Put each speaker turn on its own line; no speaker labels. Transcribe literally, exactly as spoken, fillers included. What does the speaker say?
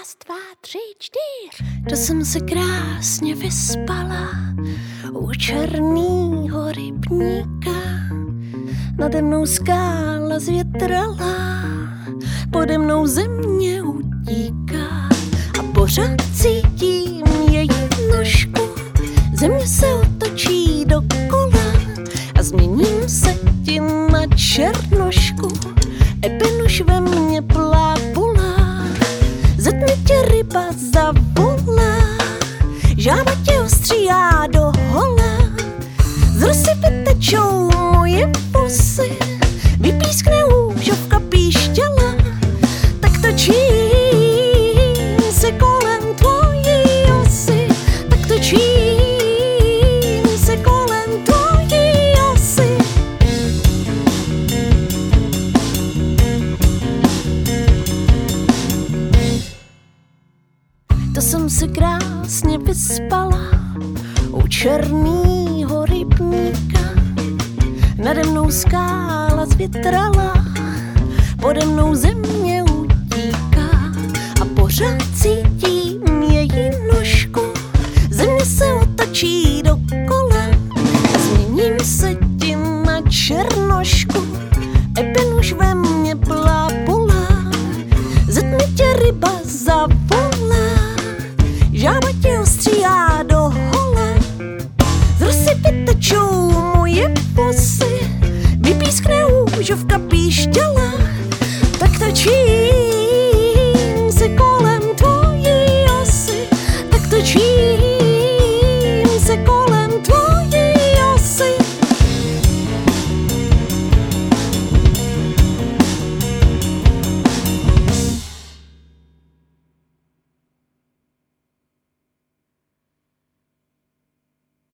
Raz, dva, tři, čtyř. To jsem se krásně vyspala u černýho rybníka. Nade mnou skála zvětrala, pode mnou země utíká. A pořád cítím její nožku, země se otočí dokola a změním se ti na černošku. Eben už ve mně plápula, ze tmy tě ryba zavolá, žába tě ostříhá do hola. Z rosy vytečou moje pusy, vypískne úžovka píšťala, tak točím se kolem tvojí osy, tak točím se kolem tvojí osy. To jsem se krásně vyspala u černýho rybníka. Nade mnou skála zvětrala, pode mnou země utíká. A pořád cítím její nožku, země se otočí dokola a změním se ti na černošku. Eben už ve mně plápula, ze tmy tě ryba